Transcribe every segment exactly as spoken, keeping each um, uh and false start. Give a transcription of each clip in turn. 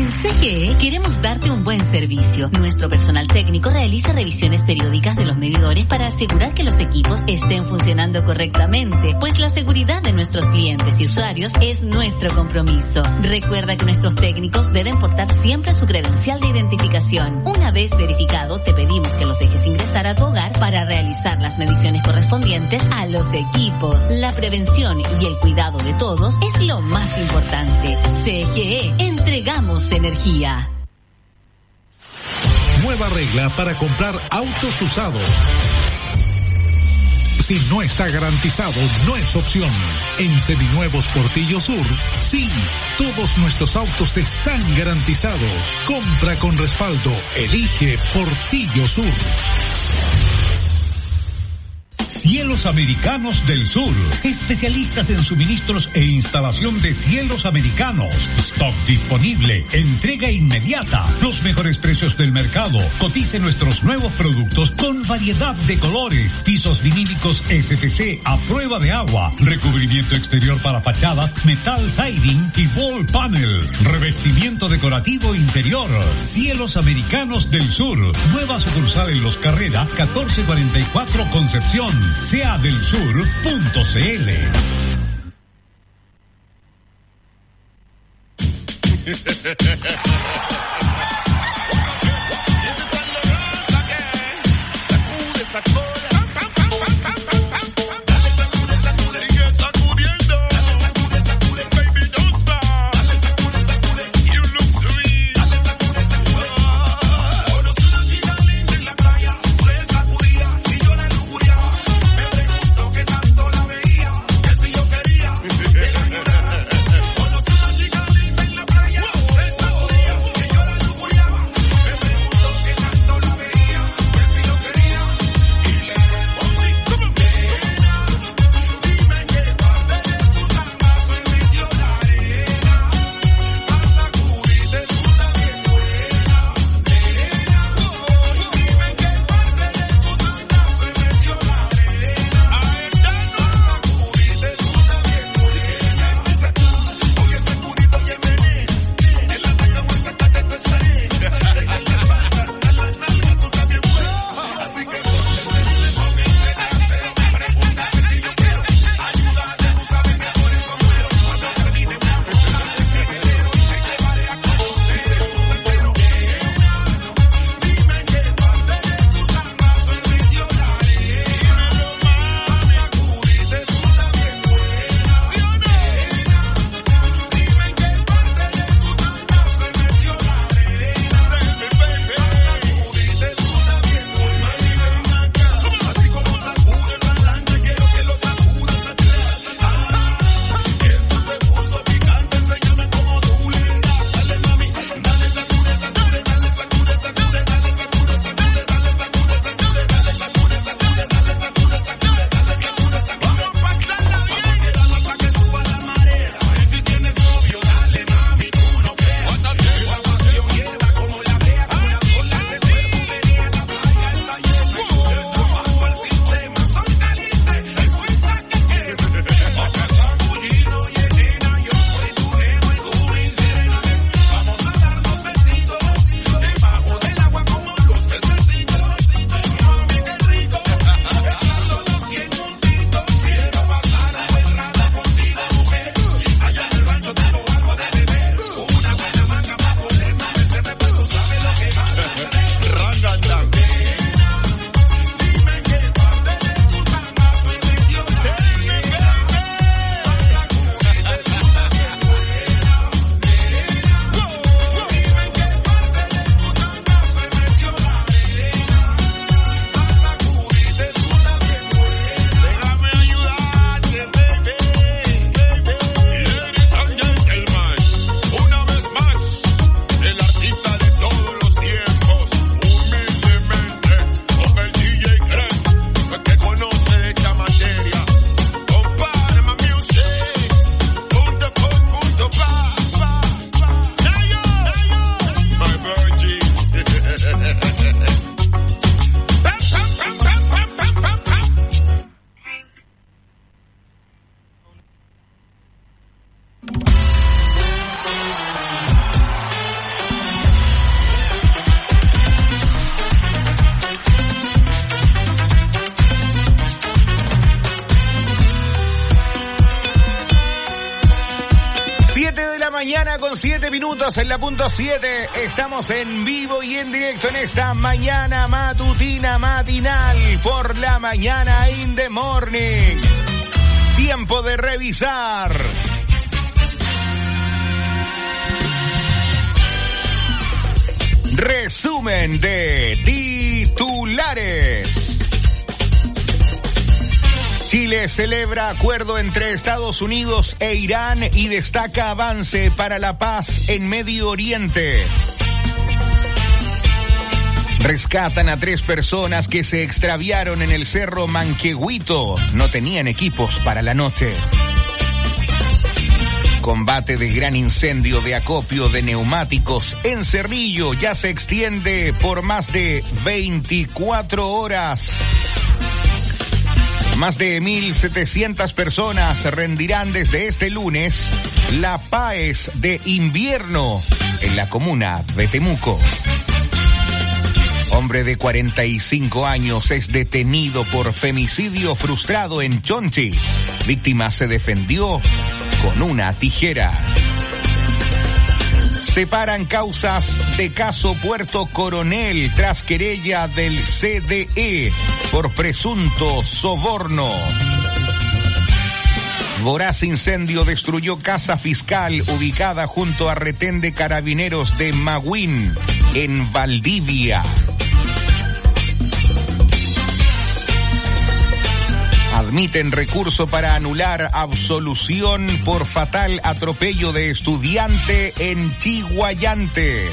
En C G E queremos darte un buen servicio. Nuestro personal técnico realiza revisiones periódicas de los medidores para asegurar que los equipos estén funcionando correctamente, pues la seguridad de nuestros clientes y usuarios es nuestro compromiso. Recuerda que nuestros técnicos deben portar siempre su credencial de identificación. Una vez verificado, te pedimos que los dejes ingresar a tu hogar para realizar las mediciones correspondientes a los equipos. La prevención y el cuidado de todos es lo más importante. C G E, entregamos energía. Nueva regla para comprar autos usados. Si no está garantizado, no es opción. En Seminuevos Portillo Sur, sí, todos nuestros autos están garantizados. Compra con respaldo. Elige Portillo Sur. Cielos Americanos del Sur, especialistas en suministros e instalación de cielos americanos. Stock disponible, entrega inmediata, los mejores precios del mercado. Cotice nuestros nuevos productos con variedad de colores, pisos vinílicos S P C a prueba de agua, recubrimiento exterior para fachadas, metal siding y wall panel, revestimiento decorativo interior. Cielos Americanos del Sur, nueva sucursal en Los Carrera, catorce cuarenta y cuatro Concepción. sea del sur punto c l. mañana con siete minutos en la punto siete. Estamos en vivo y en directo en esta mañana matutina matinal por la mañana in the morning. Tiempo de revisar resumen de titulares. Chile celebra acuerdo entre Estados Unidos e Irán y destaca avance para la paz en Medio Oriente. Rescatan a tres personas que se extraviaron en el Cerro Manquehuito. No tenían equipos para la noche. Combate de gran incendio de acopio de neumáticos en Cerrillo ya se extiende por más de veinticuatro horas. Más de mil setecientas personas rendirán desde este lunes la PAES de invierno en la comuna de Temuco. Hombre de cuarenta y cinco años es detenido por femicidio frustrado en Chonchi. Víctima se defendió con una tijera. Separan causas de caso Puerto Coronel tras querella del C D E por presunto soborno. Voraz incendio destruyó casa fiscal ubicada junto a retén de carabineros de Magüín, en Valdivia. Admiten recurso para anular absolución por fatal atropello de estudiante en Chiguayante.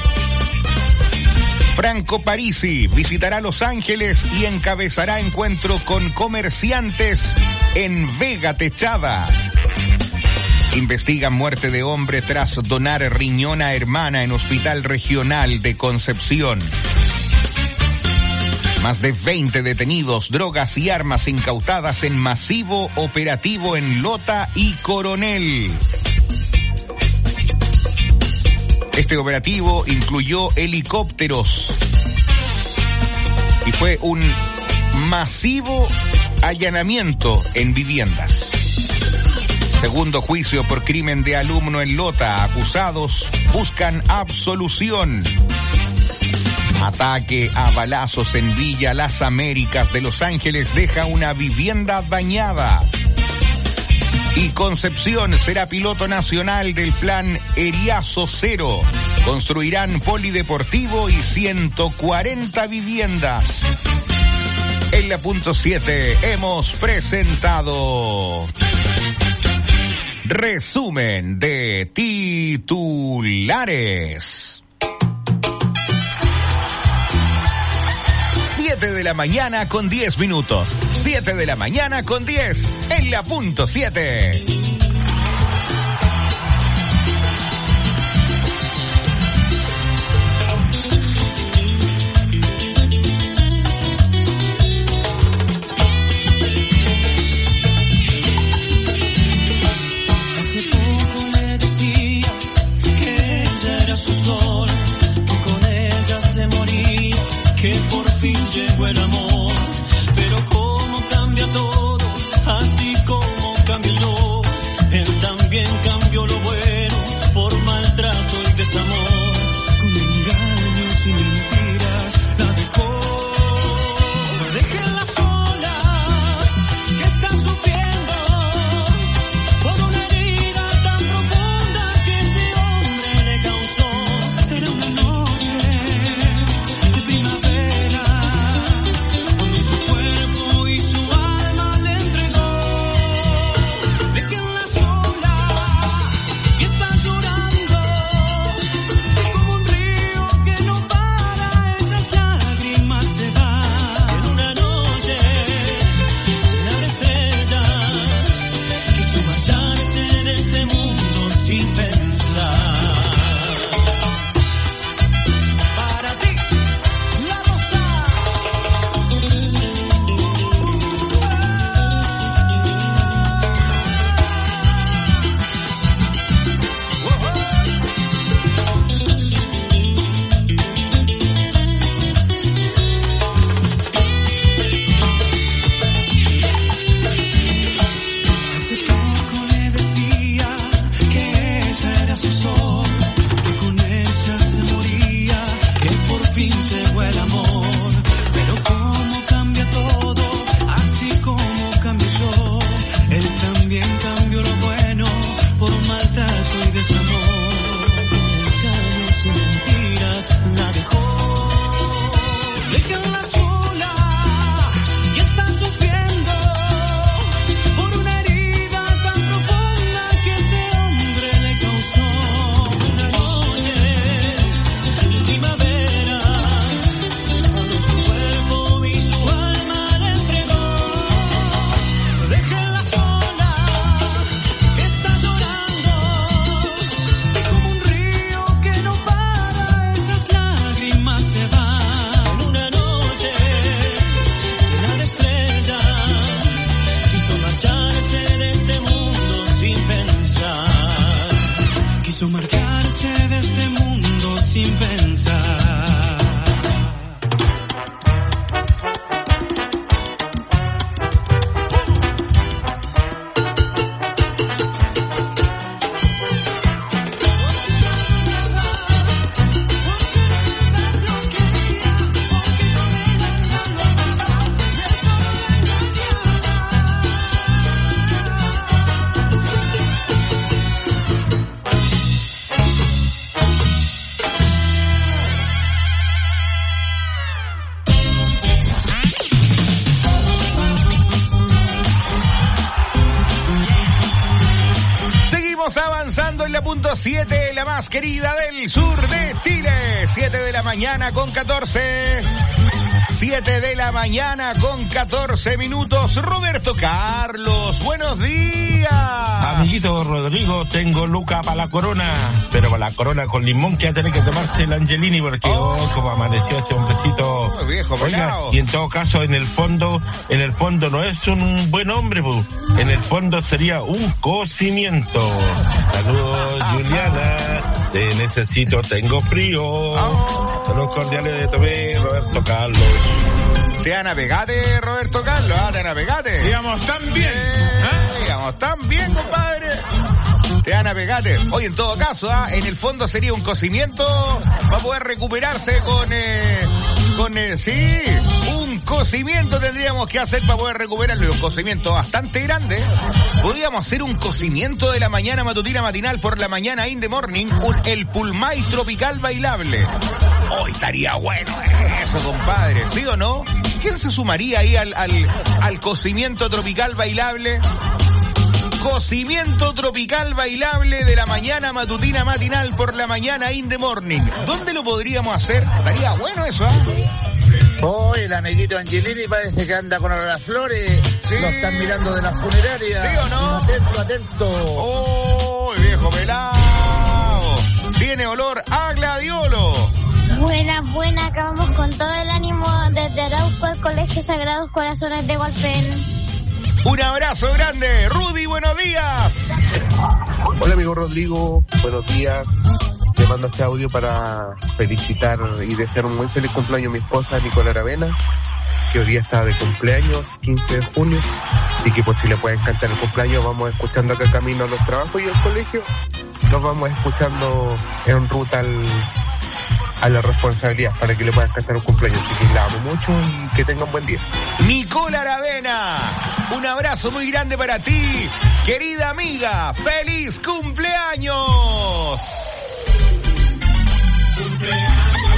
Franco Parisi visitará Los Ángeles y encabezará encuentro con comerciantes en Vega Techada. Investigan muerte de hombre tras donar riñón a hermana en Hospital Regional de Concepción. Más de veinte detenidos, drogas y armas incautadas en masivo operativo en Lota y Coronel. Este operativo incluyó helicópteros y fue un masivo allanamiento en viviendas. Segundo juicio por crimen de alumno en Lota. Acusados buscan absolución. Ataque a balazos en Villa Las Américas de Los Ángeles deja una vivienda dañada. Y Concepción será piloto nacional del plan Eriazo Cero. Construirán polideportivo y ciento cuarenta viviendas. En la punto siete hemos presentado resumen de titulares. siete de la mañana con diez minutos. siete de la mañana con diez en la punto siete. Hace poco le decía que ella era su sol, que con ella se moría, que por fin llegó el amor, pero cómo cambia todo, así como cambio yo, él también cambió lo bueno por maltrato y desamor, con engaños y mentiras la dejó. Déjenla sola, que está sufriendo por una herida tan profunda que ese hombre le causó. Era una noche de primavera, cuando su cuerpo y su alma le entregó. Déjenla sola, que está llorando, la punto siete, la más querida del sur de Chile. siete de la mañana con catorce. siete de la mañana con catorce minutos. Roberto Carlos, buenos días. Amiguito Rodrigo, tengo Luca para la corona, pero para la corona con limón que va a tener que tomarse el Angelini porque oh, oh como amaneció ese hombrecito. Oh, viejo, oiga, y en todo caso, en el fondo, en el fondo no es un buen hombre, pues. En el fondo sería un cocimiento. Saludos, Juliana. Te necesito, tengo frío. Oh. Saludos cordiales de Tomé, Roberto Carlos. Te han apegate, Roberto Carlos, ah, te han apegate. Digamos tan bien. Eh, ¿eh? Digamos tan bien, compadre. Te han apegate. Oye, en todo caso, ah, en el fondo sería un cocimiento para poder recuperarse con, eh, con, eh, sí, un cocimiento tendríamos que hacer para poder recuperarlo. Un cocimiento bastante grande. Podríamos hacer un cocimiento de la mañana matutina matinal por la mañana in the morning, un, el Pulmay tropical bailable. Hoy oh, estaría bueno eso, compadre, ¿sí o no? ¿Quién se sumaría ahí al, al, al cocimiento tropical bailable? Cocimiento tropical bailable de la mañana matutina matinal por la mañana in the morning. ¿Dónde lo podríamos hacer? Estaría bueno eso, ¿ah? ¿eh? Oh, el amiguito Angelini parece que anda con las flores. Sí. Lo están mirando de la funeraria. ¿Sí o no? Atento, atento. Oh, viejo pelado. Tiene olor a gladiolo. Buenas, buenas, acabamos con todo el ánimo desde Arauco al Colegio Sagrados Corazones de Hualpén. Un abrazo grande, Rudy, buenos días. Hola amigo Rodrigo, buenos días. Te mando este audio para felicitar y desear un muy feliz cumpleaños a mi esposa Nicola Aravena, que hoy día está de cumpleaños, quince de junio, y que por si le puede encantar el cumpleaños, vamos escuchando acá camino a los trabajos y al colegio. Nos vamos escuchando en ruta al... a la responsabilidad para que le puedan cantar un cumpleaños. Así que la amo mucho y que tengan un buen día. Nicola Aravena, un abrazo muy grande para ti, querida amiga. ¡Feliz cumpleaños! ¡Cumpleaños!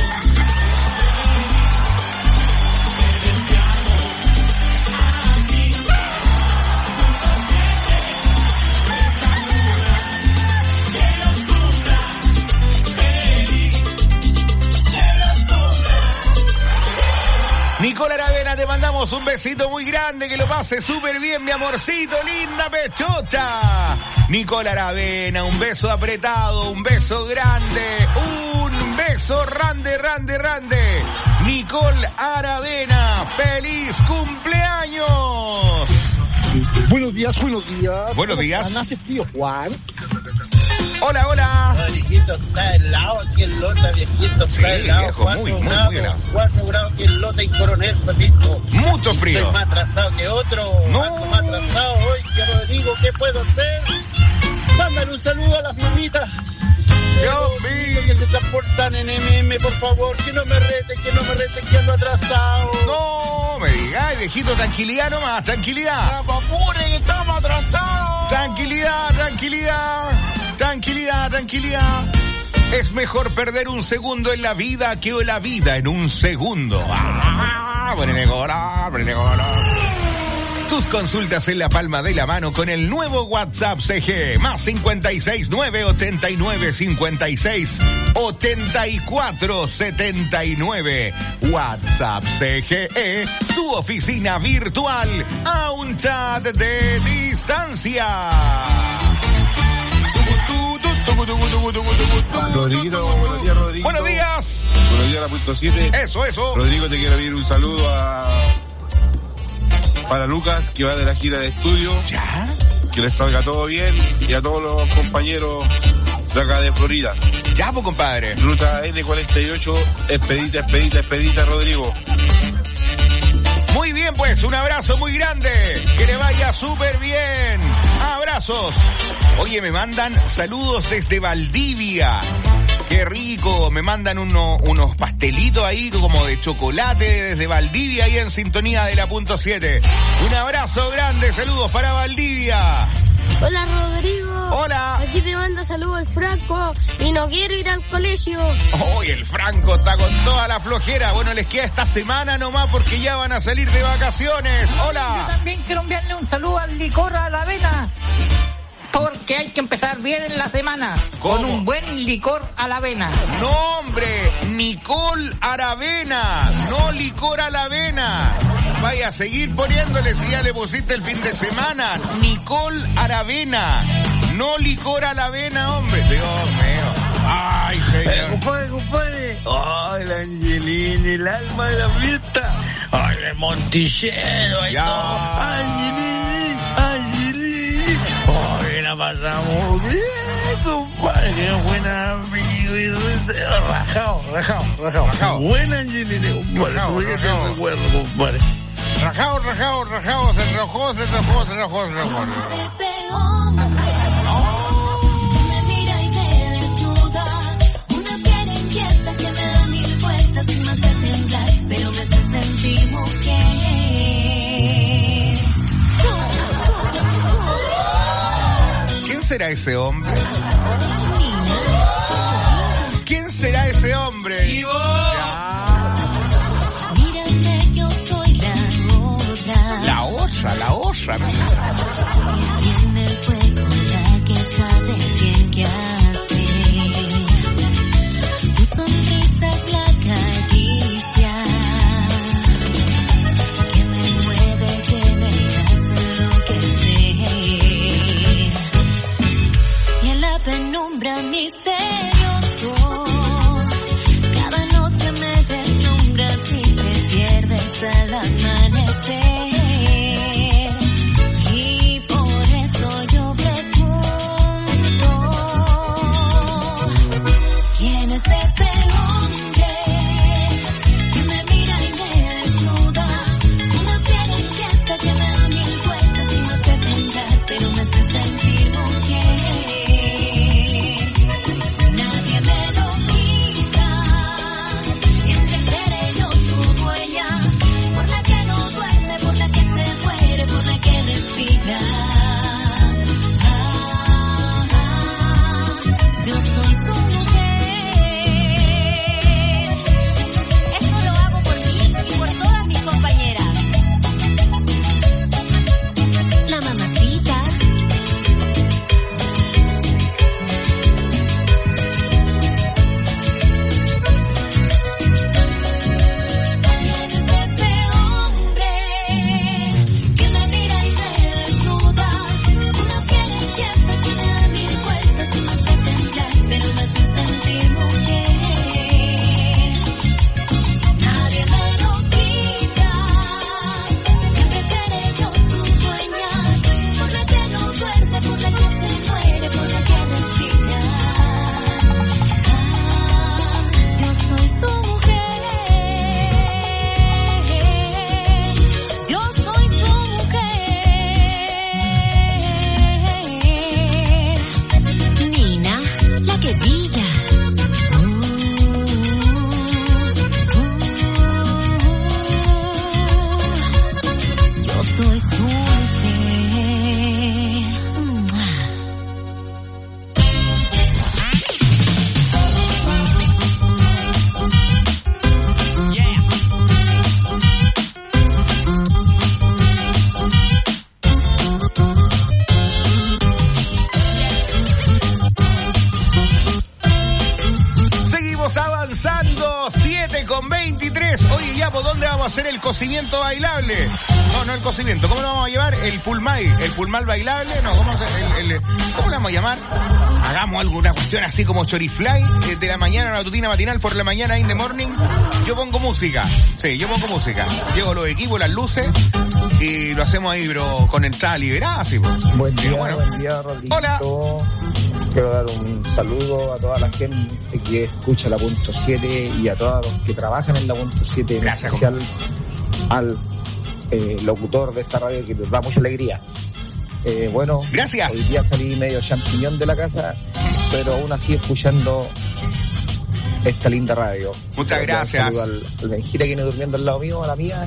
Nicola Aravena, te mandamos un besito muy grande, que lo pase súper bien, mi amorcito, linda pechocha. Nicola Aravena, un beso apretado, un beso grande, un beso rande, rande, rande. Nicole Aravena, feliz cumpleaños. Buenos días, buenos días. Buenos días. Hace frío, Juan. Hola, hola. Viejito, está helado aquí en Lota, viejito, está sí, helado. Viejo, muy, muy, grados, muy helado. Cuatro grados aquí en Lota y Coronel, papito. Mucho frío. Estoy más atrasado que otro. No. Más atrasado hoy que Rodrigo, ¿qué puedo hacer? Mándale un saludo a las mamitas. Dios mío. Que se transportan en M M, por favor. Que no me reten, que no me reten, que ando atrasado. No, me digáis, viejito, tranquilidad nomás, tranquilidad. No, apure, que estamos atrasados. Tranquilidad, tranquilidad. Tranquilidad, tranquilidad. Es mejor perder un segundo en la vida que la vida en un segundo. Ah, ponele color, ponele color. Tus consultas en la palma de la mano con el nuevo WhatsApp C G. Más cincuenta y seis, nueve ochenta y nueve, cincuenta y seis, ochenta y cuatro, setenta y nueve. WhatsApp C G E, tu oficina virtual a un chat de distancia. Rodrigo, buenos días, Rodrigo. Buenos días. Buenos días, la punto siete. Eso, eso. Rodrigo, te quiero pedir un saludo a para Lucas, que va de la gira de estudio. ¿Ya? Que les salga todo bien, y a todos los compañeros de acá de Florida. Ya, pues, compadre. Ruta N cuarenta y ocho, expedita, expedita, expedita, Rodrigo. Muy bien, pues, un abrazo muy grande. Que le vaya súper bien. Abrazos. Oye, me mandan saludos desde Valdivia. Qué rico. Me mandan uno, unos pastelitos ahí como de chocolate desde Valdivia, ahí en sintonía de la punto siete. Un abrazo grande. Saludos para Valdivia. Hola, Rodrigo. Hola. Aquí te manda saludos el Franco y no quiero ir al colegio. Hoy el Franco está con toda la flojera. Bueno, les queda esta semana nomás porque ya van a salir de vacaciones. Hola. Yo también quiero enviarle un saludo al Licor Aravena. Porque hay que empezar bien en la semana. ¿Cómo? Con un buen licor a la avena. No, hombre, Nicole Aravena, no licor a la avena. Vaya a seguir poniéndole si ya le pusiste el fin de semana. Nicole Aravena, no licor a la avena, hombre. Dios mío. Ay, señor. Compadre, compadre. Ay, la Angelina, el alma de la fiesta. Ay, el Monticello. Ay, todo. Angelina, Angelina. Ay, la pasamos bien, compadre. Qué buena amigo y rajado, rajado, rajado. Rajado. Buena Angelina, compadre. Rajado, Todavía te rajado. recuerdo, compadre. Rajado, rajado, rajado, se enrojó, se enrojó, se enrojó, se enrojó. Ese hombre que me mira y me desnuda, una piel inquieta que me da mil vueltas y me hace temblar, pero me hace sentir mujer. ¿Quién será ese hombre? ¿Quién será ese hombre? Mírame, yo soy la otra. La osa, la osa. Que tiene el fuego, la que sabe bien qué hace. Tu sonrisa es la caricia que me mueve, que me hace enloquecer. Y en la penumbra misterioso, cada noche me deslumbras y te pierdes al amanecer. Y por eso yo pregunto, ¿quién es ese hombre que me mira y me desnuda? Una piel inquieta que me da mil vueltas y me hace temblar, pero me hace sentir mujer. Nadie me lo quita, entre seré yo su dueña, por la que no duerme, por la que se muere, por la que respira. Ah, ah, yo soy su mujer. Esto lo hago por mí y por todas mis compañeras. La mamacita. Ese hombre que me mira y me desnuda, una piel inquieta que me da mil vueltas y me hace temblar, pero me hace sentir mujer. Nadie me lo quita, siempre seré yo su dueña, por la que no duerme, por la que se muere, por la que respira. Ah, yo soy su mujer. Yo soy su mujer. Nina, la que brilla. Yo soy su mujer. Seguimos avanzando, siete con veintitrés. Oye, ya, ¿por dónde vamos a hacer el cocimiento bailable? No, no el cocimiento, ¿cómo lo vamos a llevar? El pulmay, el pulmal bailable, no, ¿cómo, se, el, el, ¿cómo lo vamos a llamar? Hagamos alguna cuestión así como chorifly, eh, de la mañana, una tutina matinal por la mañana, in the morning. Yo pongo música, sí, yo pongo música. Llevo los equipos, las luces, y lo hacemos ahí, bro, con entrada liberada, así, pues. Buen día, bueno. buen día, Rodrigo. Hola. Quiero dar un saludo a toda la gente que escucha la punto siete y a todos los que trabajan en la punto siete, en Gracias, especial al eh, locutor de esta radio que nos da mucha alegría. Eh, bueno, Gracias. Hoy día salí medio champiñón de la casa, pero aún así escuchando esta linda radio. Muchas Quiero dar un gracias. saludo Al, al Benjira que viene durmiendo al lado mío, a la mía.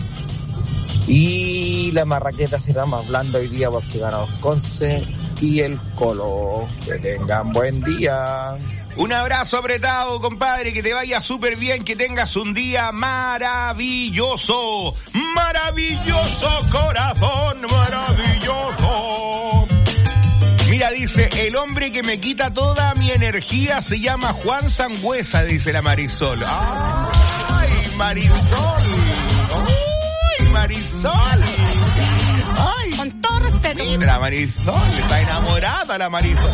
Y la marraqueta será más blanda hoy día porque gana los Conce y el Colo. Que tengan buen día. Un abrazo apretado, compadre, que te vaya súper bien, que tengas un día maravilloso. Maravilloso, corazón, maravilloso. Mira, dice El hombre que me quita toda mi energía se llama Juan Sangüesa, dice la Marisol. ¡Ay, Marisol! ¡Ay, Marisol! ¡Ay! Con todo respeto. Mira, la Marisol, está enamorada la Marisol.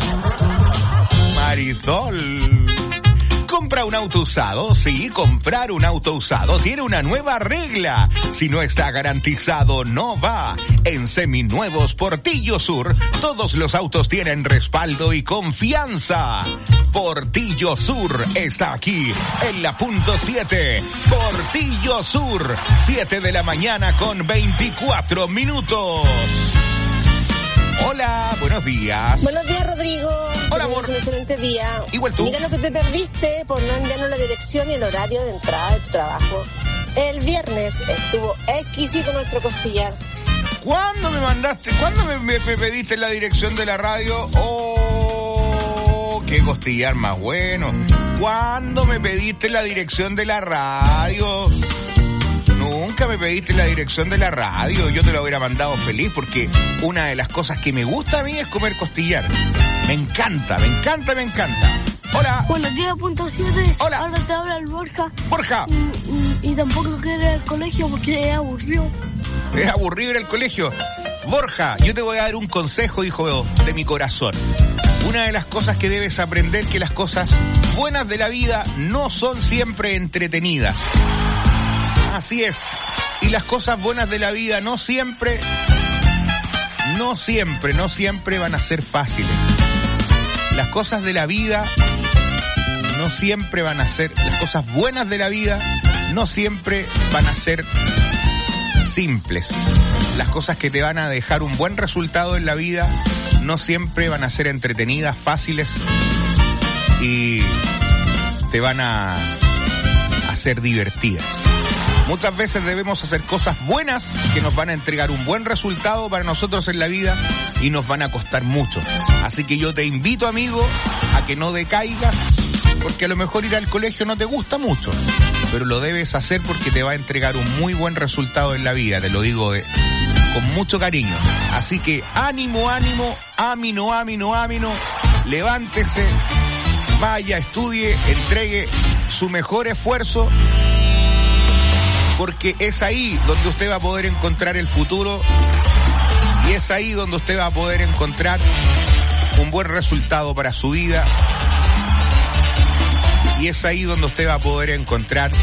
Marisol. Compra un auto usado, sí, comprar un auto usado tiene una nueva regla. Si no está garantizado, no va. En Seminuevos Portillo Sur, todos los autos tienen respaldo y confianza. Portillo Sur está aquí, en la punto siete. Portillo Sur, siete de la mañana con veinticuatro minutos. Hola, buenos días. Buenos días, Rodrigo. Hola, amor. Un excelente día. Igual tú. Mira lo que te perdiste por no enviarnos la dirección y el horario de entrada del trabajo. El viernes estuvo exquisito nuestro costillar. ¿Cuándo me mandaste? ¿Cuándo me, me, me pediste la dirección de la radio? ¡Oh! ¡Qué costillar más bueno! ¿Cuándo me pediste la dirección de la radio? Nunca me pediste la dirección de la radio. Yo te lo hubiera mandado feliz porque una de las cosas que me gusta a mí es comer costillar. Me encanta, me encanta, me encanta. Hola. Buenos días, punto siete. Hola. Ahora te habla el Borja. Borja. Y, y, y tampoco quiero ir al colegio porque es aburrido. Es aburrido ir al colegio. Borja, yo te voy a dar un consejo, hijo de mi corazón. Una de las cosas que debes aprender, que las cosas buenas de la vida no son siempre entretenidas. Así es. Y las cosas buenas de la vida no siempre, no siempre, no siempre van a ser fáciles. Las cosas de la vida no siempre van a ser, las cosas buenas de la vida no siempre van a ser simples. Las cosas que te van a dejar un buen resultado en la vida no siempre van a ser entretenidas, fáciles y te van a hacer divertidas. Muchas veces debemos hacer cosas buenas que nos van a entregar un buen resultado para nosotros en la vida y nos van a costar mucho. Así que yo te invito, amigo, a que no decaigas, porque a lo mejor ir al colegio no te gusta mucho, pero lo debes hacer porque te va a entregar un muy buen resultado en la vida, te lo digo de, con mucho cariño. Así que ánimo, ánimo, ámino, ámino, ámino, levántese, vaya, estudie, entregue su mejor esfuerzo, porque es ahí donde usted va a poder encontrar el futuro y es ahí donde usted va a poder encontrar un buen resultado para su vida y es ahí donde usted va a poder encontrar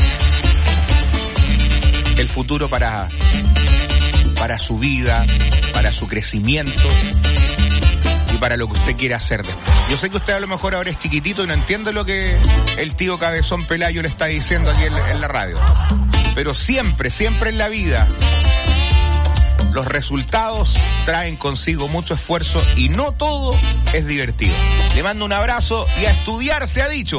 el futuro para, para su vida, para su crecimiento y para lo que usted quiera hacer después. Yo sé que usted a lo mejor ahora es chiquitito y no entiende lo que el tío Cabezón Pelayo le está diciendo aquí en, en la radio. Pero siempre, siempre en la vida, los resultados traen consigo mucho esfuerzo y no todo es divertido. Le mando un abrazo y a estudiar se ha dicho.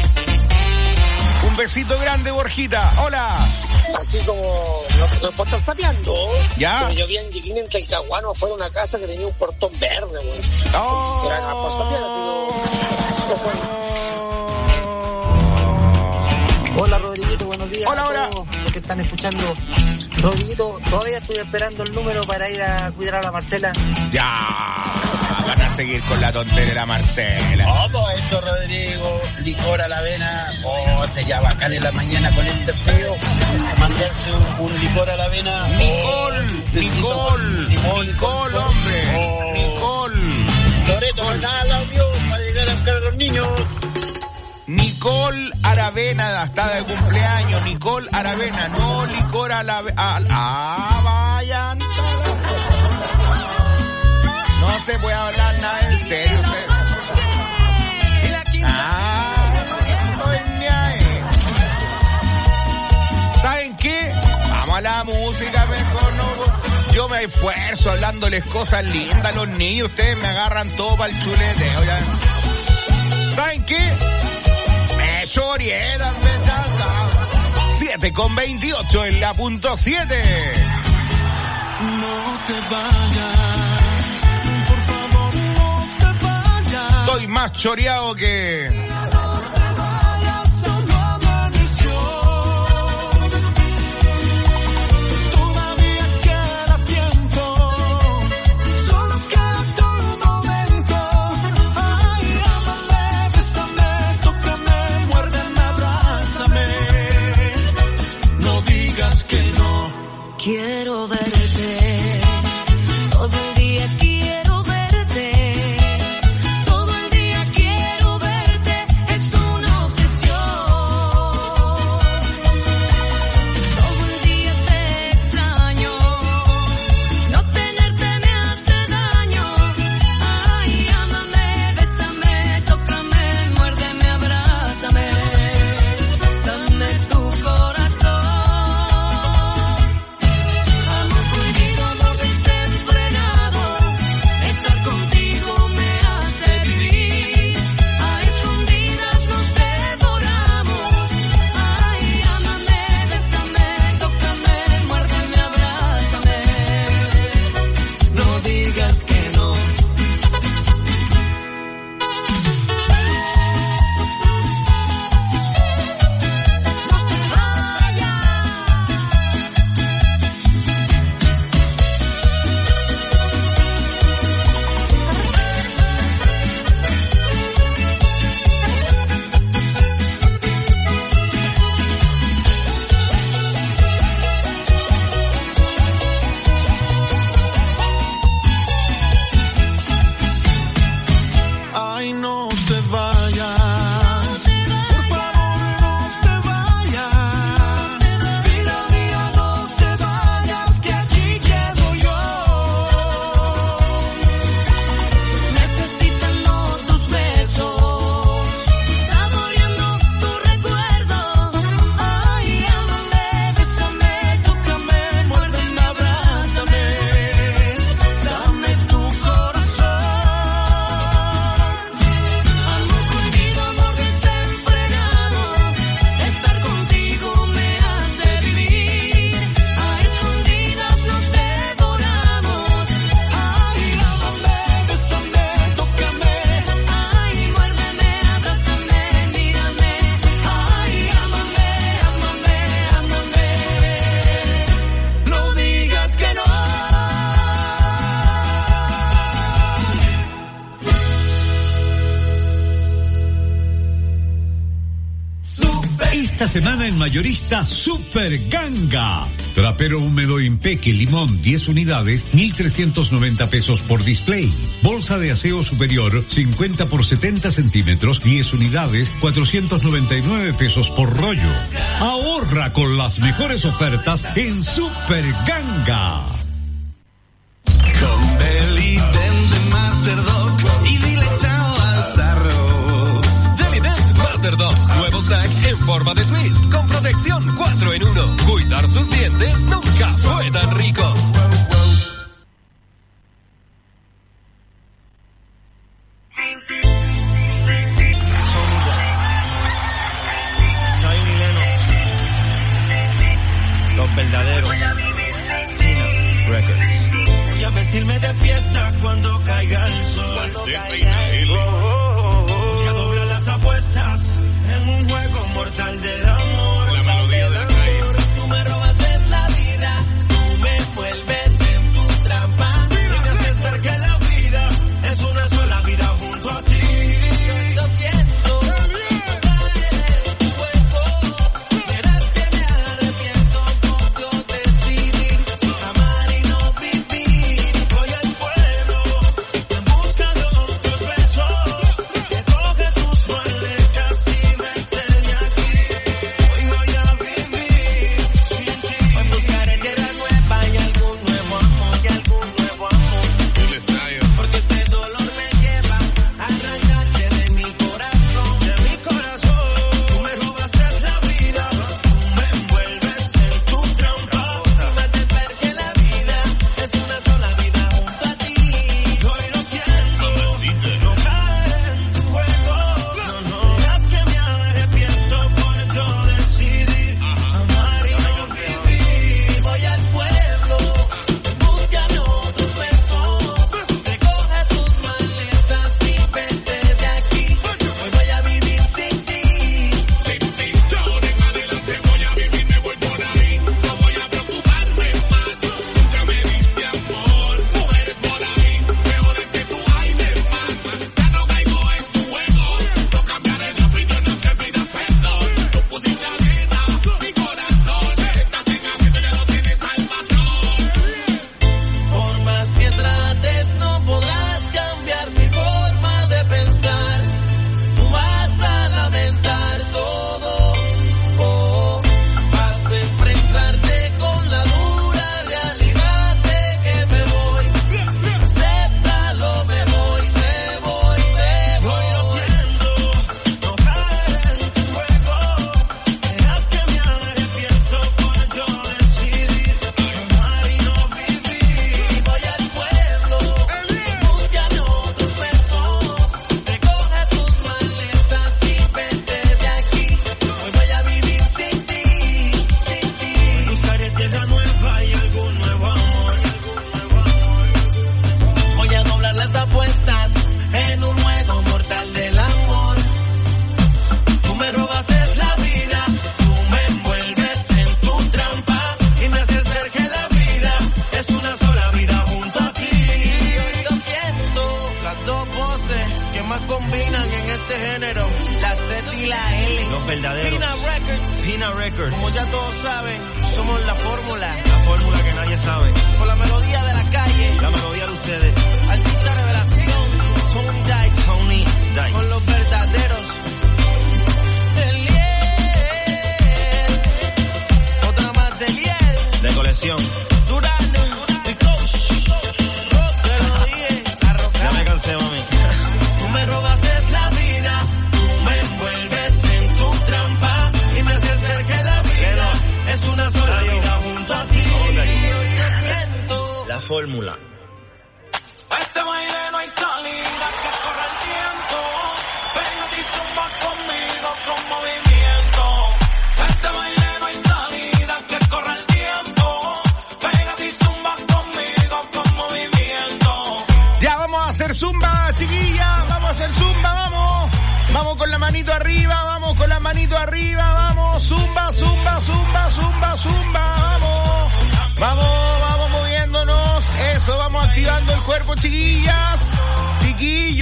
Un besito grande, Borjita. Hola. Así como no, no puedo estar sapeando. Ya. Pero yo vi a Angelina en Talcahuano afuera de una casa que tenía un portón verde, güey. Oh. Era capaz de sapear, digo. Hola, Rodriguito, buenos días. Hola, a hola. todos los que están escuchando. Rodriguito, todavía estoy esperando el número para ir a cuidar a la Marcela. Ya. Van a seguir con la tontería de la Marcela. ¿Cómo esto, Rodrigo? Licor a la avena. Oh, te ya bacán en la mañana con este frío. Mandarse un, un licor a la avena. Nicol, oh, Nicol, Nicol, Nicol, hombre. Oh. Nicol. Loreto, no nada, obvio, para llegar a buscar a los niños. Nicole Aravena está de cumpleaños. Nicole Aravena, no licor a la... Ah, ah, vayan. No se puede hablar nada en serio. Ah, ¿saben qué? Vamos a la música mejor, ¿no? Yo me esfuerzo hablándoles cosas lindas a los niños. Ustedes me agarran todo para el chuleteo. ¿Ya? ¿Saben qué? Me chorietan, siete con veintiocho en la punto siete. No te vayas, por favor, no te vayas. Estoy más choreado que... Esta semana en mayorista Super Ganga. Trapero húmedo Impeque Limón diez unidades, mil trescientos noventa pesos por display. Bolsa de aseo superior cincuenta por setenta centímetros, diez unidades, cuatrocientos noventa y nueve pesos por rollo. Ahorra con las mejores ofertas en Super Ganga. Con Deli Dent Master Dog y dile chao al sarro. Deli Dent Master Dog, nuevo snack en forma de twist, con protección cuatro en uno. Cuidar sus dientes nunca fue tan rico. Los verdaderos Records. Voy a vestirme de fiesta cuando caiga el sol. Voy a doblar las apuestas en un juego mortal del amor. La melodía de la calle. Tú me robaste la vida, tú me envuelves en tu trampa. Y me haces ver que la vida es una sola vida junto a ti. Lo siento.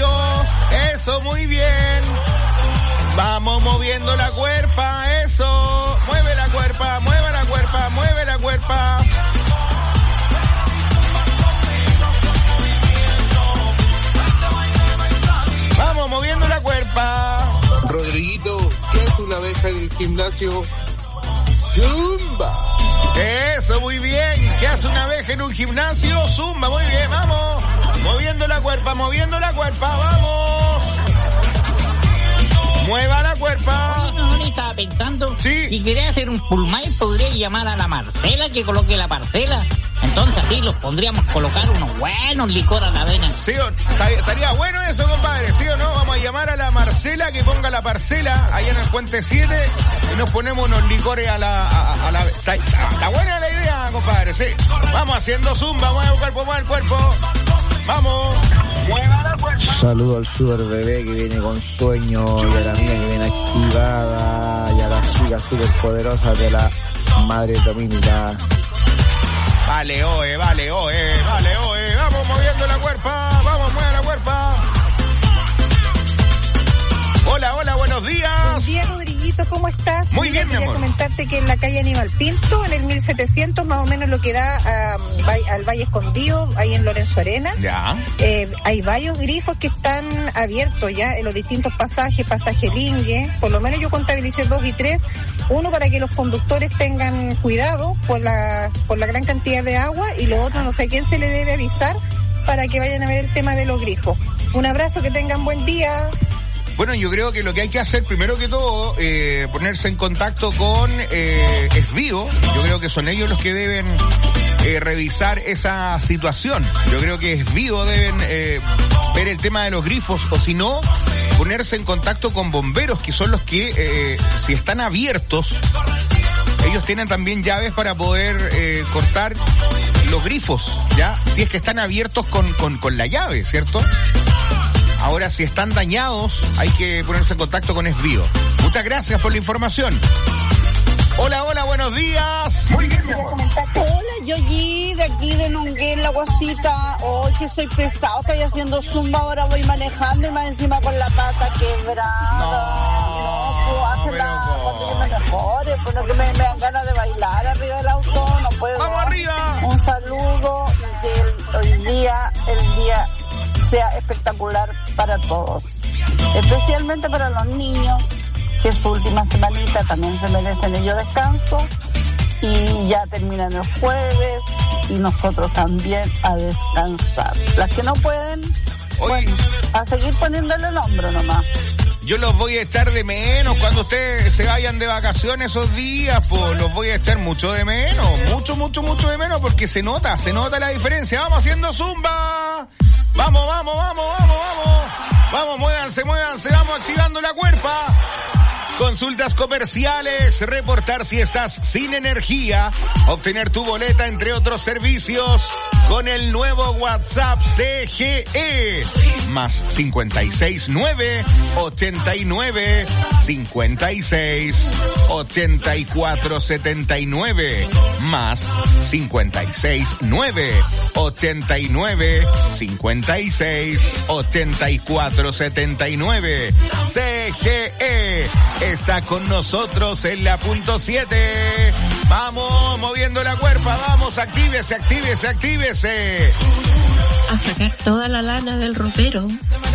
Eso, muy bien. Vamos moviendo la cuerpa, eso. mueve la cuerpa, mueve la cuerpa, mueve la cuerpa. Vamos, moviendo la cuerpa. Rodriguito, ¿qué hace una abeja en el gimnasio? Zumba. Eso, muy bien. ¿Qué hace una abeja en un gimnasio? Zumba, muy bien, vamos. Moviendo la cuerpa, moviendo la cuerpa, vamos. Mueva la cuerpa. Oye, no, no, estaba pensando. Sí. Si quería hacer un pulmay, podría llamar a la Marcela que coloque la parcela. Entonces así los pondríamos colocar unos buenos licor a la avena. Sí, estaría bueno eso, compadre, ¿sí o no? Vamos a llamar a la Marcela que ponga la parcela allá en el Puente siete y nos ponemos unos licores a la... A, a la está, está buena la idea, compadre, sí. Vamos haciendo zumba, mueve el cuerpo, mueve el cuerpo. Vamos, mueva la cuerpa. Saludo al super bebé que viene con sueño y a la mía que viene activada y a las chicas super poderosas de la Madre Dominica. Vale, oe, vale, oe, vale, oe. Vamos moviendo la cuerpa, vamos, mueve la cuerpa. Hola, hola, buenos días. Buen día, Rodriguito, ¿cómo estás? Muy Mira, bien, mi quería amor. comentarte que en la calle Aníbal Pinto, en el mil setecientos, más o menos lo que da um, al Valle Escondido, ahí en Lorenzo Arena. Ya. Eh, hay varios grifos que están abiertos ya en los distintos pasajes, pasaje Lingue. Por lo menos yo contabilicé dos y tres. Uno para que los conductores tengan cuidado por la, por la gran cantidad de agua, y lo otro, no sé a quién se le debe avisar para que vayan a ver el tema de los grifos. Un abrazo, que tengan buen día. Bueno, yo creo que lo que hay que hacer, primero que todo, eh, ponerse en contacto con eh, Esvío. Yo creo que son ellos los que deben eh, revisar esa situación. Yo creo que Esvío deben eh, ver el tema de los grifos, o si no, ponerse en contacto con bomberos, que son los que, eh, si están abiertos, ellos tienen también llaves para poder eh, cortar los grifos, ¿ya? Si es que están abiertos con, con, con la llave, ¿cierto? Ahora, si están dañados, hay que ponerse en contacto con Esvío. Muchas gracias por la información. Hola, hola, buenos días. Muy bien, mi amor. Hola, Yoyi, de aquí de Nonguén, La Guasita. Hoy que soy pesado, estoy haciendo zumba, ahora voy manejando y más encima con la pata quebrada. No, no puedo hacerla cuando yo me mejore, pues no, que me, me dan ganas de bailar arriba del auto, no puedo. ¡Vamos arriba! Un saludo y que el, hoy día, el día sea espectacular para todos, especialmente para los niños, que es su última semanita, también se merecen ellos descanso, y ya terminan el jueves y nosotros también a descansar. Las que no pueden, Oye, bueno, a seguir poniéndole el hombro nomás. Yo los voy a echar de menos cuando ustedes se vayan de vacaciones esos días, pues los voy a echar mucho de menos, mucho, mucho, mucho de menos, porque se nota, se nota la diferencia. Vamos haciendo zumba. Vamos, vamos, vamos, vamos, vamos. Vamos, muévanse, muévanse, vamos activando la cuerpa. Consultas comerciales, reportar si estás sin energía, obtener tu boleta, entre otros servicios, con el nuevo WhatsApp C G E. Más cincuenta y seis nueve, ochenta y nueve, cincuenta y seis, ochenta y cuatro, setenta y nueve. Más cincuenta y seis nueve, ochenta y nueve, cincuenta y seis, ochenta y cuatro, setenta y nueve. C G E está con nosotros en la punto siete. Vamos, moviendo la cuerpa, vamos, actívese, actívese, actívese. A sacar toda la lana del ropero.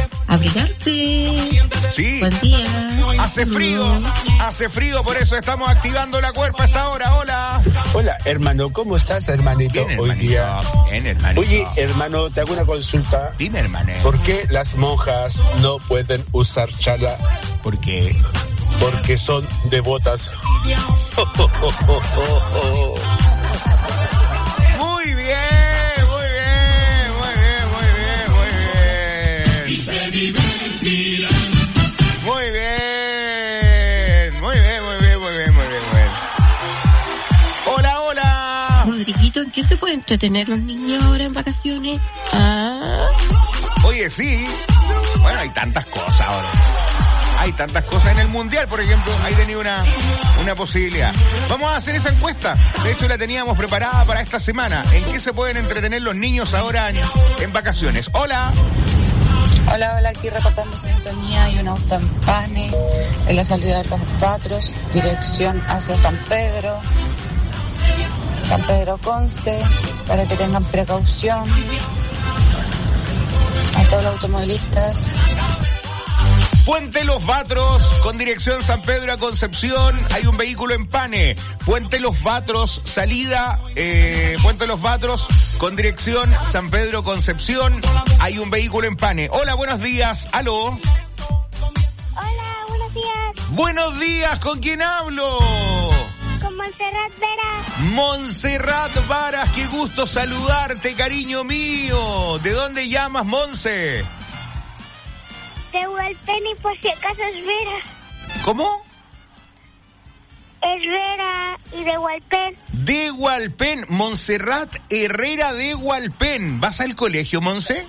Abrigarse. Sí. Buen día. Hace frío, hace frío, por eso estamos activando la cuerpa a esta hora. Hola. Hola, hermano, ¿cómo estás, hermanito? Bien, Hoy hermanito. día. Bien, hermanito. Oye, hermano, te hago una consulta. Dime, hermano. ¿Por qué las monjas no pueden usar chala? ¿Por qué? Porque son devotas. Muy bien, muy bien, muy bien, muy bien, muy bien. Y se divertirán. Muy bien, muy bien, muy bien, muy bien, muy bien, muy bien. Hola, hola. Rodriguito, ¿en qué se pueden entretener los niños ahora en vacaciones? Ah. Oye, sí. Bueno, hay tantas cosas ahora. Hay tantas cosas en el mundial, por ejemplo, ahí tenía una, una posibilidad. Vamos a hacer esa encuesta. De hecho, la teníamos preparada para esta semana. ¿En qué se pueden entretener los niños ahora en, en vacaciones? Hola. Hola, hola, aquí reportando sintonía. Hay un auto en Pane en la salida de Los Patros, dirección hacia San Pedro, San Pedro Conce, para que tengan precaución. A todos los automovilistas. Puente Los Batros, con dirección San Pedro a Concepción, hay un vehículo en Pane. Puente Los Batros, salida, eh, Puente Los Batros, con dirección San Pedro Concepción, hay un vehículo en Pane. Hola, buenos días, aló. Hola, buenos días. Buenos días, ¿con quién hablo? Con Montserrat Vera. Montserrat Varas, qué gusto saludarte, cariño mío. ¿De dónde llamas, Monse? De Hualpén y por si acaso es Vera. ¿Cómo? Es Vera y de Hualpén. De Hualpén, Montserrat Herrera de Hualpén. ¿Vas al colegio, Monse?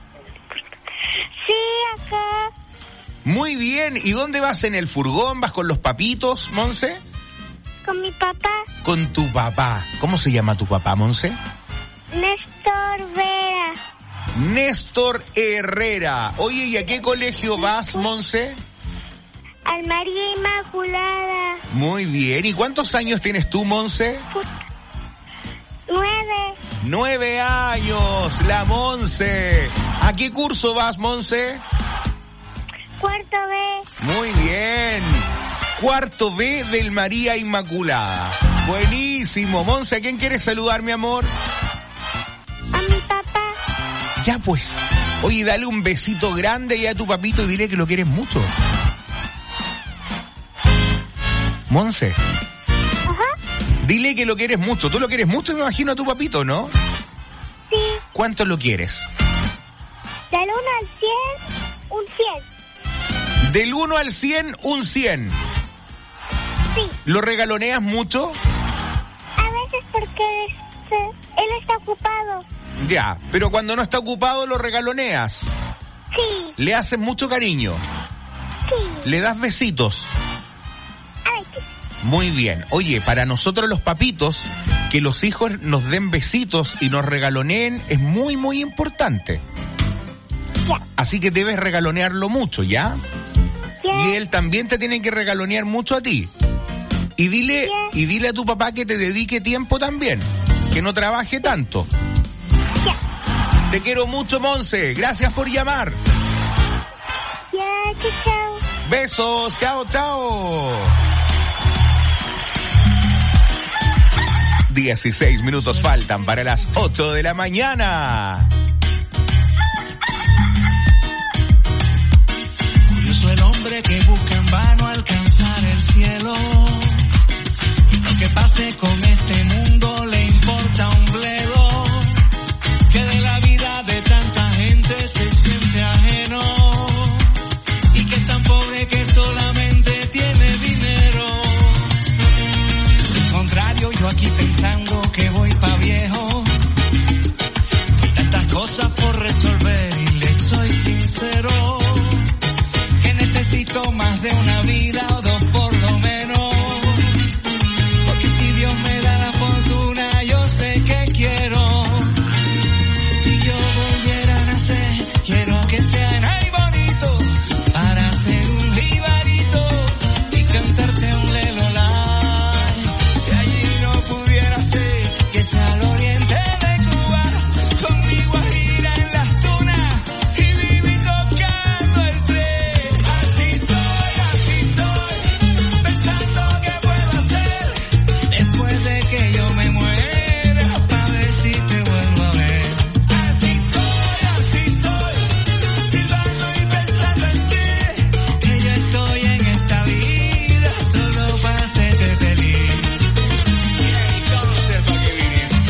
Sí, acá. Muy bien. ¿Y dónde vas? ¿En el furgón? ¿Vas con los papitos, Monse? Con mi papá. Con tu papá. ¿Cómo se llama tu papá, Monse? Néstor Vera. Néstor Herrera. Oye, ¿y a qué colegio vas, Monse? Al María Inmaculada. Muy bien. ¿Y cuántos años tienes tú, Monse? Nueve. Nueve años, la Monse. ¿A qué curso vas, Monse? Cuarto B. Muy bien. Cuarto B del María Inmaculada. Buenísimo. Monse, ¿a quién quieres saludar, mi amor? A mi papá. Ya pues. Oye, dale un besito grande ya a tu papito y dile que lo quieres mucho. Monse. Ajá. Dile que lo quieres mucho. Tú lo quieres mucho, me imagino, a tu papito, ¿no? Sí. ¿Cuánto lo quieres? Del uno al cien, un cien. Del uno al cien, un cien. Sí. ¿Lo regaloneas mucho? A veces porque este, él está ocupado. Ya, pero cuando no está ocupado lo regaloneas. Sí. ¿Le haces mucho cariño? Sí. ¿Le das besitos? A veces. Muy bien. Oye, para nosotros los papitos, que los hijos nos den besitos y nos regaloneen es muy, muy importante. Ya. Así que debes regalonearlo mucho, ¿ya? Ya. Y él también te tiene que regalonear mucho a ti. Y dile, ya. y dile a tu papá que te dedique tiempo también, que no trabaje tanto. Ya. Te quiero mucho, Monse. Gracias por llamar. Ya, chao, chao. Besos. Chao, chao. dieciséis minutos faltan para las ocho de la mañana. Curioso el hombre que busca en vano alcanzar el cielo. Lo que pase con este mundo le importa un bledo. Que de la vida de tanta gente se siente ajeno. Y que es tan pobre que solamente tiene dinero. Al contrario, yo aquí pensando que voy pa' viejo. Tantas cosas por resolver y le soy sincero. Que necesito más de una vida o dos por lo menos. Porque si Dios me da la fortuna yo sé que quiero. Si yo volviera a nacer quiero que sea en ay bonito. Para ser un jibarito y cantarte un lelolay. Si allí no pudiera ser que sea al oriente de Cuba. Con mi guajira en las tunas y vivir tocando el tren. Así soy, así soy, pensando qué puedo hacer después de que yo me muera, pa' ver si te vuelvo a ver. Así soy, así soy, silbando y pensando en ti, que yo estoy en esta vida solo para hacerte feliz. Y entonces, ¿para qué vinimos?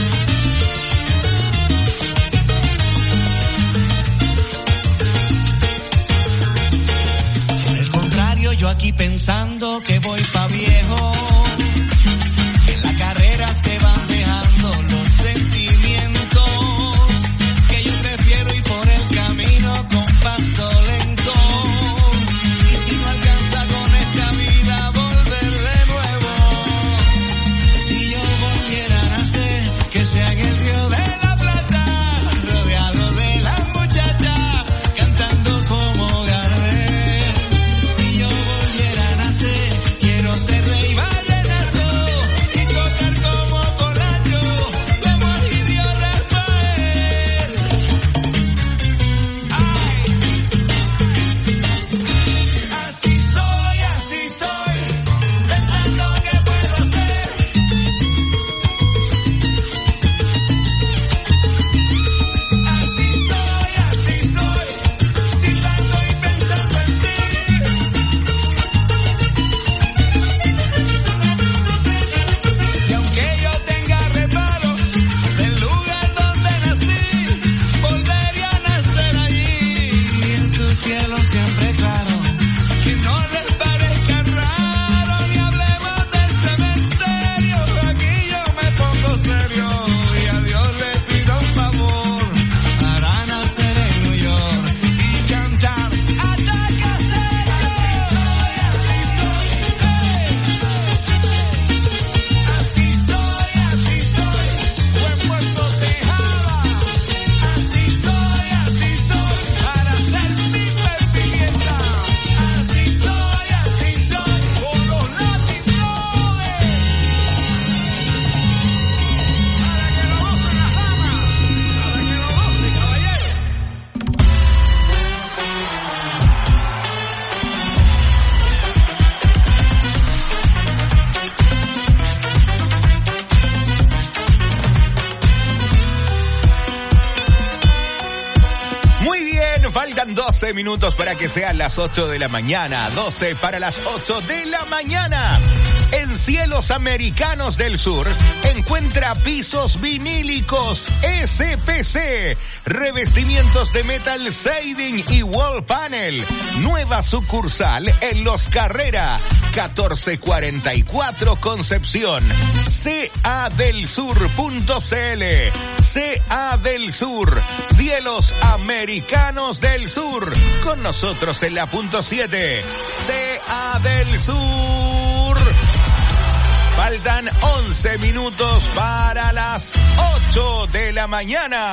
Por el contrario, yo aquí pensando que voy pa' viejo. En la carrera se van dejando los sentimientos. Que yo prefiero ir por el camino con paso lento. Y si no alcanza con esta vida, volver de nuevo. Si yo volviera a nacer, que sea en el Río de la Plata, rodeado de las muchachas, cantando con faltan doce minutos para que sean las ocho de la mañana. doce para las ocho de la mañana. En Cielos Americanos del Sur encuentra pisos vinílicos S P C, revestimientos de metal siding y wall panel. Nueva sucursal en Los Carrera, catorce cuarenta y cuatro Concepción. C A del Sur punto C L. C A del Sur, Cielos Americanos del Sur. Con nosotros en la punto siete. C A del Sur. Faltan once minutos para las ocho de la mañana.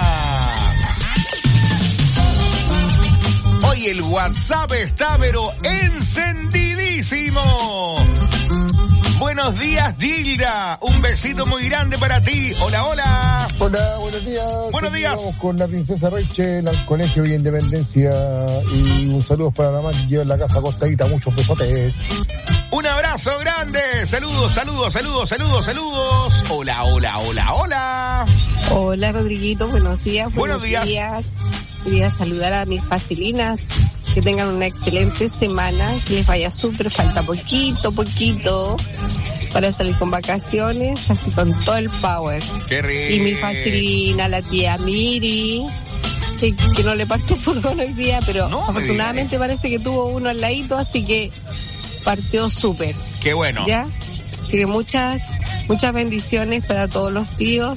Hoy el WhatsApp está pero encendidísimo. Buenos días, Gilda. Un besito muy grande para ti. Hola, hola. Hola, buenos días. Buenos días. Vamos con la princesa Rachel al Colegio Villa Independencia. Y un saludo para la mamá que lleva en la casa acostadita. Muchos besotes. Un abrazo grande. Saludos, saludos, saludos, saludos, saludos. Hola, hola, hola, hola. Hola, Rodriguito. Buenos días. Buenos, buenos días. días. Quería saludar a mis facilinas. Que tengan una excelente semana, que les vaya súper, falta poquito, poquito para salir con vacaciones, así con todo el power. Qué rico. Y mi facilina, la tía Miri, que, que no le partió furgón hoy día, pero no, afortunadamente parece que tuvo uno al ladito, así que partió súper. Qué bueno. ¿Ya? Así que muchas, muchas bendiciones para todos los tíos.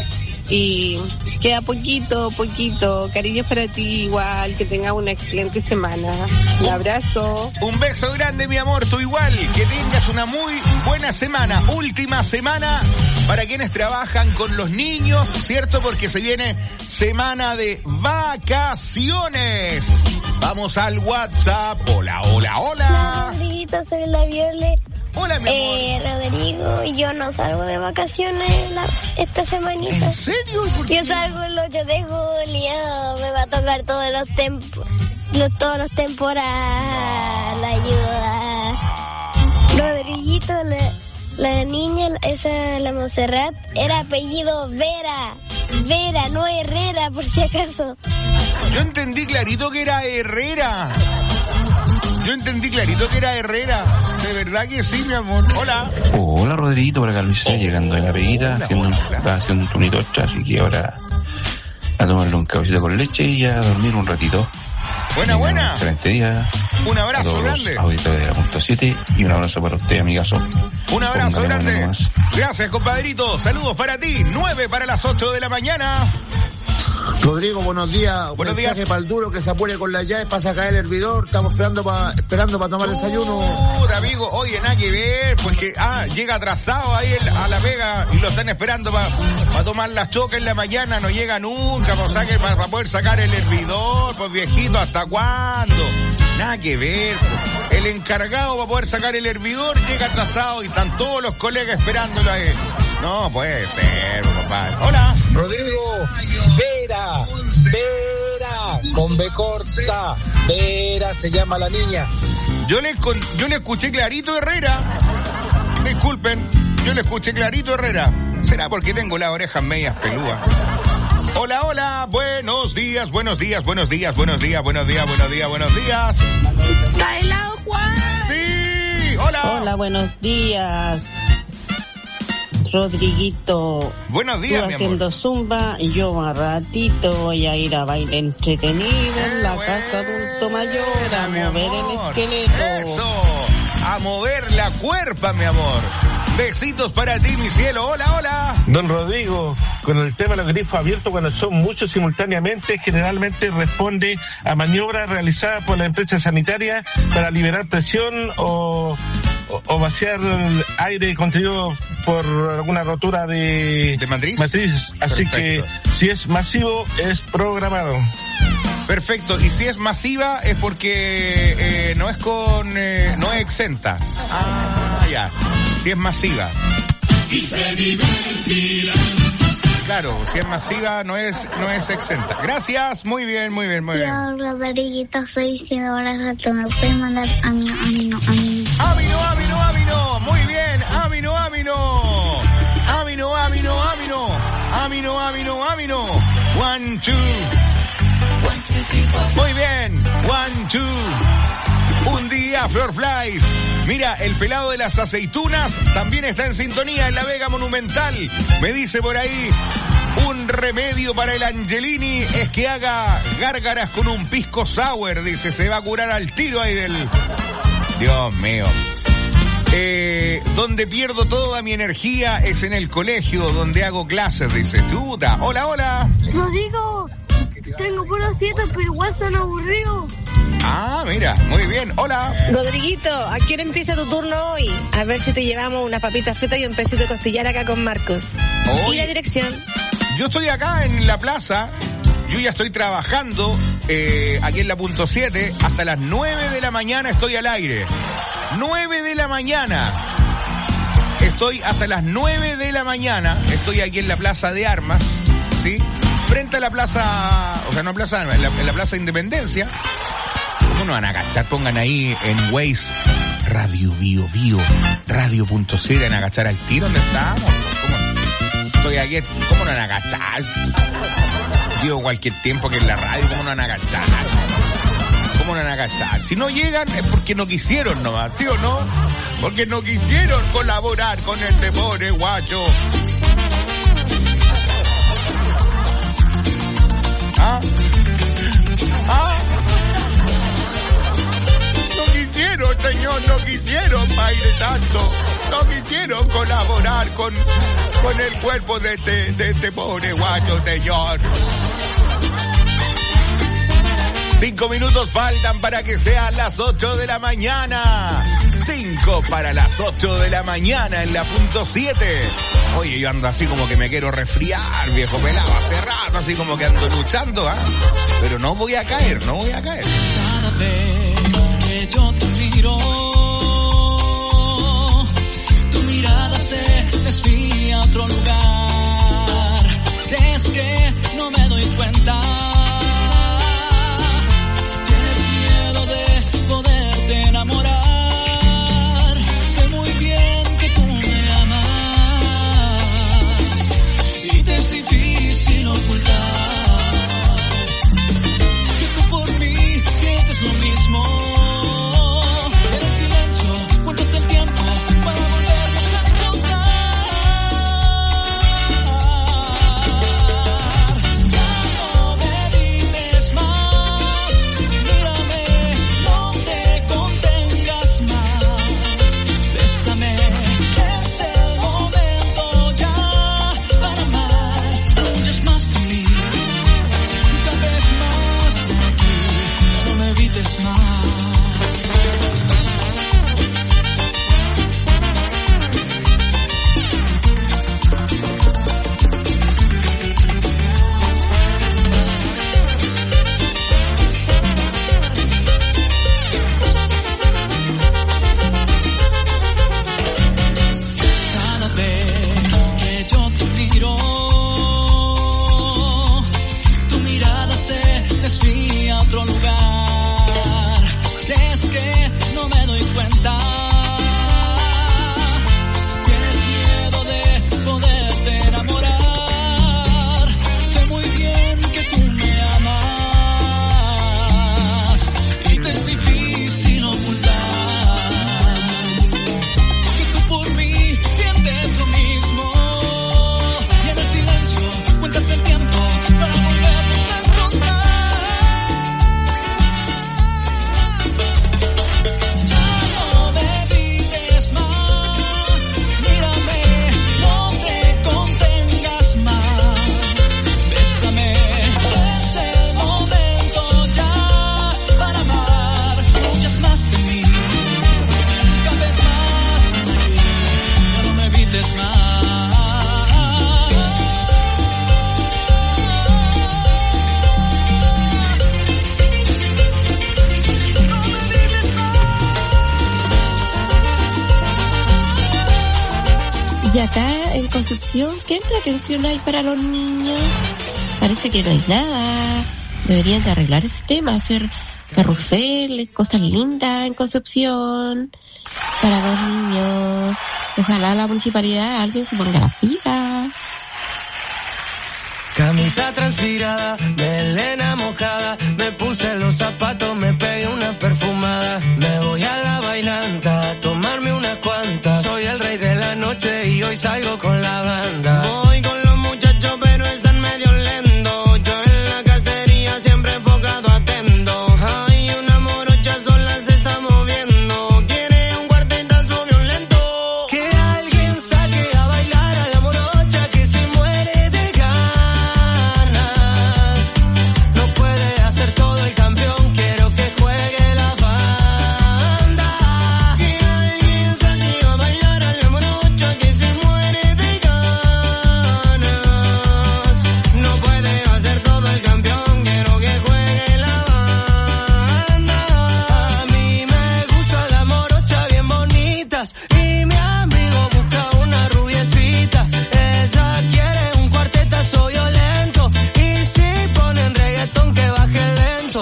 Y queda poquito, poquito. Cariños para ti igual, que tengas una excelente semana. Un abrazo. Un beso grande, mi amor, tú igual. Que tengas una muy buena semana. Última semana para quienes trabajan con los niños, ¿cierto? Porque se viene semana de vacaciones. Vamos al WhatsApp. Hola, hola, hola. Hola, soy la Viole. Hola, mi amor. Eh, Rodrigo, yo no salgo de vacaciones la, esta semanita. ¿En serio? Yo salgo el ocho de julio. Me va a tocar todos los tempos, los, todos los temporadas. La ayuda. Rodriguito, la, la niña, esa, la Montserrat, era apellido Vera. Vera, no Herrera, por si acaso. Yo entendí clarito que era Herrera. Yo entendí clarito que era Herrera. De verdad que sí, mi amor. Hola. Hola, Rodriguito, por acá Luis, oh, llegando de la peguita, hola, haciendo, hola, hola. haciendo un tunito extra, así que ahora a tomarle un cabecito con leche y a dormir un ratito. Buena, y buena. Un excelente día. Un abrazo a todos grande. Los auditores de la punto siete y un abrazo para usted, amigazo. Un abrazo grande. Gracias, compadrito. Saludos para ti. Nueve para las ocho de la mañana. Rodrigo, buenos días. Buenos Mensaje días. para el duro que se apure con las llaves para sacar el hervidor. Estamos esperando para esperando para tomar desayuno. Puta, amigo, oye, nada que ver, porque ah, llega atrasado ahí el, a La Vega y lo están esperando para pa tomar las chocas en la mañana. No llega nunca para pa, pa poder sacar el hervidor. Pues viejito, ¿hasta cuándo? Nada que ver. El encargado para poder sacar el hervidor llega atrasado y están todos los colegas esperándolo ahí. No puede ser, compadre. Hola. Rodrigo, Vera, Vera, con B corta, Vera se llama la niña. Yo le, con, yo le escuché clarito Herrera. Disculpen, yo le escuché clarito Herrera. ¿Será porque tengo las orejas medias pelúas? Hola, hola, buenos días, buenos días, buenos días, buenos días, buenos días, buenos días, buenos días. ¿Está helado, Juan? Sí, hola. Hola, buenos días. Rodriguito. Buenos días, tú mi haciendo amor. Zumba, yo más ratito voy a ir a baile entretenido en la bueno, casa adulto mayor, a mover amor. el esqueleto. Eso, a mover la cuerpa, mi amor. Besitos para ti, mi cielo. Hola, hola. Don Rodrigo, con el tema de los grifos abiertos, cuando son muchos simultáneamente, generalmente responde a maniobras realizadas por la empresa sanitaria para liberar presión o, o, o vaciar el aire contenido por alguna rotura de, ¿De matriz? matriz. Así Perfecto. que si es masivo, es programado. Perfecto, y si es masiva es porque eh, no es con, eh, no es exenta. Ah, ya. Si es masiva. Y se divertirá. Claro, si es masiva no es, no es exenta. Gracias, muy bien, muy bien, muy bien. Yo, Rodriguito, soy Isidora Rato, me puedes mandar a mí, a mí no, a mí. Amino, amino, amino, muy bien, amino, amino. Amino, amino, amino. Amino, amino, amino. One, two. Muy bien. Hola, Flor Flies. Mira, el pelado de las aceitunas también está en sintonía en la Vega Monumental. Me dice por ahí, un remedio para el Angelini es que haga gárgaras con un pisco sour. Dice, se va a curar al tiro ahí del... Dios mío. Eh, donde pierdo toda mi energía es en el colegio, donde hago clases, dice. Chuta. Hola, hola. Rodrigo, tengo puros siete, pero igual son aburridos. Ah, mira, muy bien. Hola. Rodriguito, ¿a qué hora empieza tu turno hoy? A ver si te llevamos unas papitas fritas y un pedacito de costillar acá con Marcos. Hoy, ¿y la dirección? Yo estoy acá en la plaza. Yo ya estoy trabajando eh, aquí en la punto siete. Hasta las nueve de la mañana estoy al aire. nueve de la mañana. Estoy hasta las nueve de la mañana. Estoy aquí en la Plaza de Armas, ¿sí? Frente a la plaza, o sea, no plaza, en la, en la Plaza Independencia. ¿Cómo no van a agachar? Pongan ahí en Waze Radio Bio Bio, Radio punto siete, en agachar al tiro. ¿Dónde estamos? ¿Cómo? Estoy aquí, ¿cómo no van a agachar? Digo cualquier tiempo que en la radio, ¿cómo no van a agachar? ¿Cómo no van a agachar? Si no llegan es porque no quisieron nomás, ¿sí o no? Porque no quisieron colaborar con el Te Guacho. ¿Ah? ¿Ah? No quisieron, señor, no quisieron, Padre Santo. No quisieron colaborar con, con el cuerpo de este, de este pobre guacho, señor. Cinco minutos faltan para que sean las ocho de la mañana. Cinco para las ocho de la mañana en la punto siete. Oye, yo ando así como que me quiero resfriar, viejo pelado, hace rato, así como que ando luchando, ¿ah? ¿eh? Pero no voy a caer, no voy a caer. Cada vez que yo te miro, tu mirada se desvía a otro lugar. ¿Crees que no me doy cuenta? Y acá en Concepción, ¿qué entretención hay para los niños? Parece que no hay nada. Deberían de arreglar ese tema, hacer carruseles, cosas lindas en Concepción para los niños. Ojalá la municipalidad, alguien se ponga las pilas. Camisa transpirada, melena mojada, me puse los zapatos, me pegué una perfumada, me voy a lavar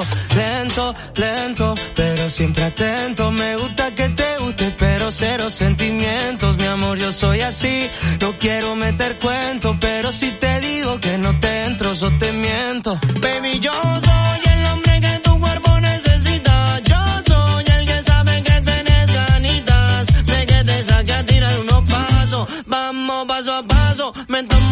lento, lento, pero siempre atento. Me gusta que te guste, pero cero sentimientos. Mi amor, yo soy así, no quiero meter cuento, pero si te digo que no te entro, yo te miento. Baby, yo soy el hombre que tu cuerpo necesita. Yo soy el que sabe que tenés ganitas de que te saque a tirar unos pasos. Vamos paso a paso, me tomo